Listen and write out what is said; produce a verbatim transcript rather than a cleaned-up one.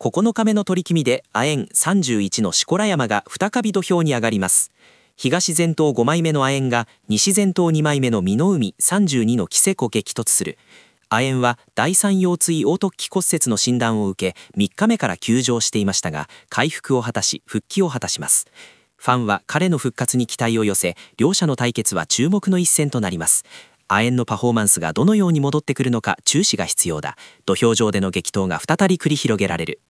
ここのかめの取り決みで亜鉛さんじゅういちの錣山が再び土俵に上がります。東前頭ごまいめの亜鉛が西前頭にまいめの美濃海さんじゅうにの木瀬湖激突する。亜鉛は第三腰椎横突起骨折の診断を受けみっかめから休場していましたが、回復を果たし復帰を果たします。ファンは彼の復活に期待を寄せ、両者の対決は注目の一戦となります。亜鉛のパフォーマンスがどのように戻ってくるのか注視が必要だ。土俵上での激闘が再び繰り広げられる。